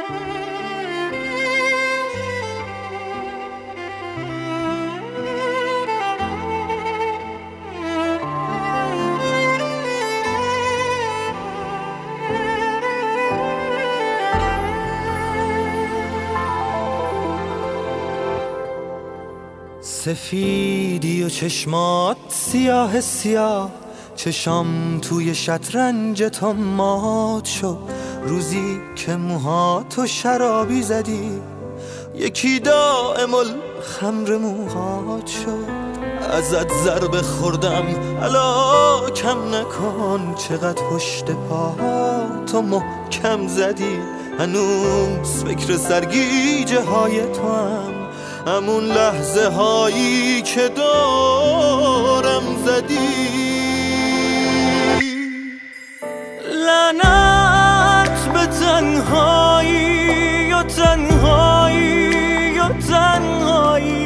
سفیدی و چشمات سیاه سیاه، چشام توی شطرنج تو مات شد. روزی که موهاتو شرابی زدی، یکی دائم الخمر موهات شد. ازت ضربه خوردم الا کم نکن، چقدر پشت پاهاتو محکم زدی. هنوز فکر سرگیجه های تو هم، همون لحظه هایی که دارم زدی. لعنت به تنهایی و تنهایی و تنهایی،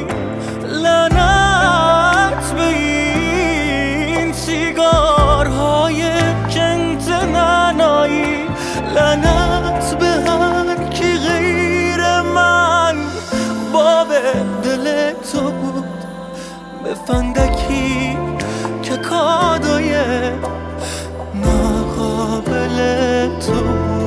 لعنت به این سیگارهای کنت ننایی، لعنت به هر کی غیر من باب دل تو بود. به فندکی که کادوی ناقابل تو بود.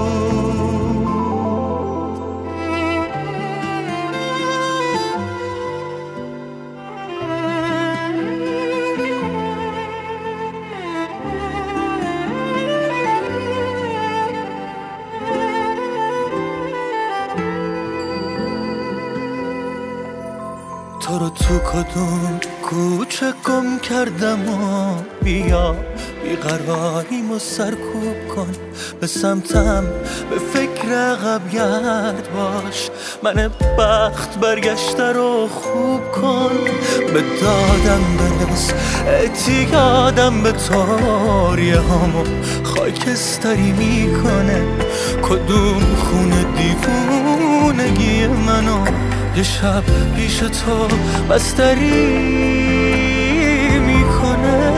تو رو تو کدوم کوچه گم کردم و بیا بیقراریمو سرکوب کن. به سمتم به فکر عقب گرد باش، من بخت برگشته رو خوب کن. به دادم برس اعتیادم به طوریه همو خاکستری میکنه. کدوم خونه دیوونگی منو یه شب پیش تو بستری میکنه.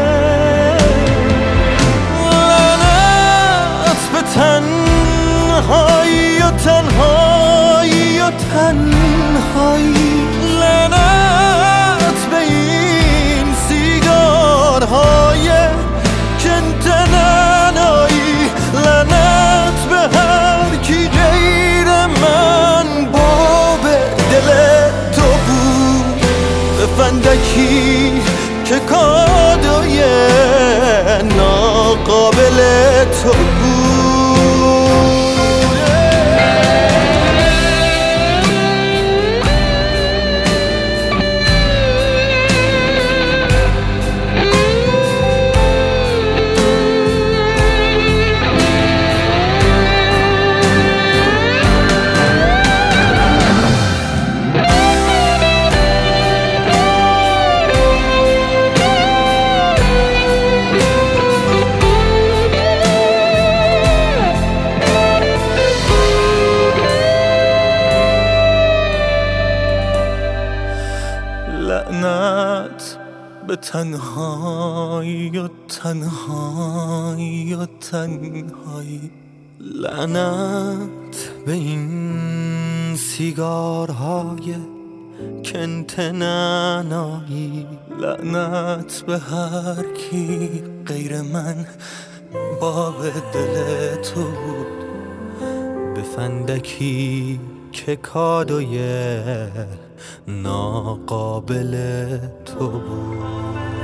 لعنت به تنهایی و تنهایی و تنهایی، لعنت به این سیگارهای کنت ننایی، لعنت به هر کی غیر من باب دل تو بود. به فندکی که کادوی ناقابل تو بود. لعنت به تنهایی و تنهایی و تنهایی، لعنت به این سیگارهای کنت ننایی، لعنت به هر کی غیر من باب دل تو بود. به فندکی که کادوی ناقابل تو بود.